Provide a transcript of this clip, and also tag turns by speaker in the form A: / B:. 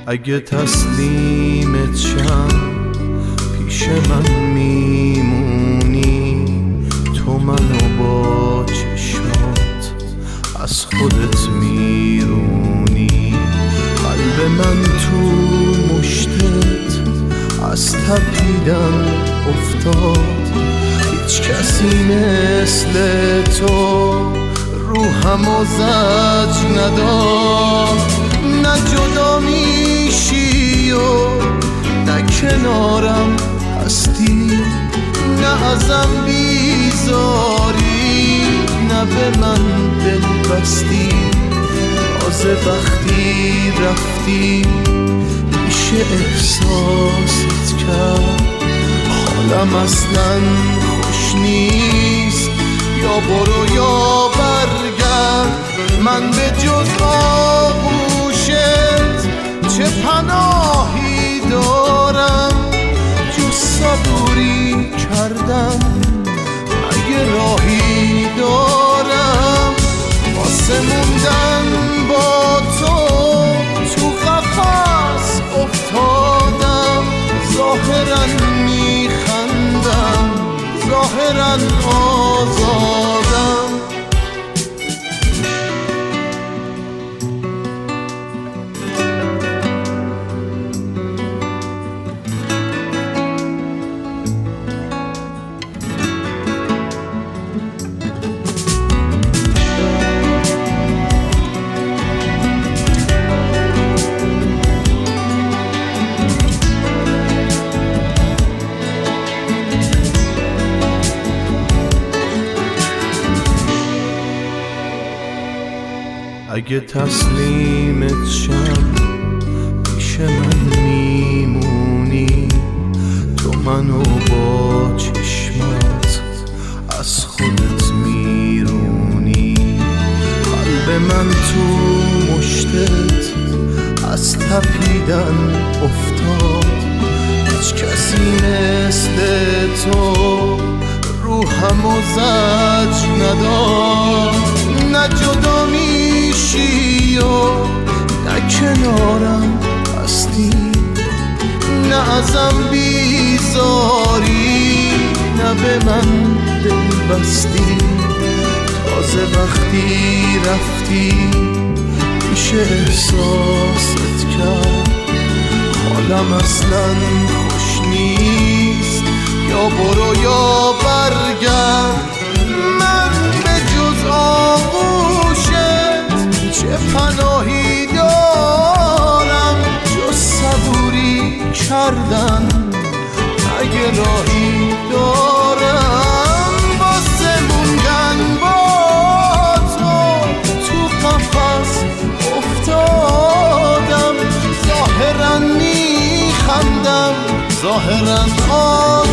A: اگه تسلیمت شم پیش من میمونی، تو منو با چشمات از خودت میرونی. قلب من تو مشتت از تپیدن افتاد، هیچ کسی مثل تو روحمو زج نداد. نه جدا میشی و نه کنارم هستی، نه ازم بیزاری نه به من دل بستی. تازه وقتی رفتی میشه احساست کرد، حالم اصلا خوش نیست. یا برو یا برگرد، من به جز آغوشت چه پناهی دارم. جو صبوری کردم اگه راهی دارم، واسه موندن با تو قفس افتادم. ظاهرا میخندم ظاهرا آزادم. اگه تسلیمت شم پیش من میمونی، تو منو با چشمات از خودت میرونی. قلب من تو مشتت از تپیدن افتاد، هیچ کسی مثل تو روحمو زج نداد. نه جدا میشی و نه کنارم هستی، نه ازم بیزاری نه به من دل بستی. تازه وقتی رفتی میشه احساست کرد، حالم اصلا خوش نیست. یا برو یا برگرد، من به جز آغوشت چه پناهی دارم. جز صبوری کردن اگه راهی دارم، واسه موندن با تو قفس افتادم. ظاهرا میخندم ظاهرا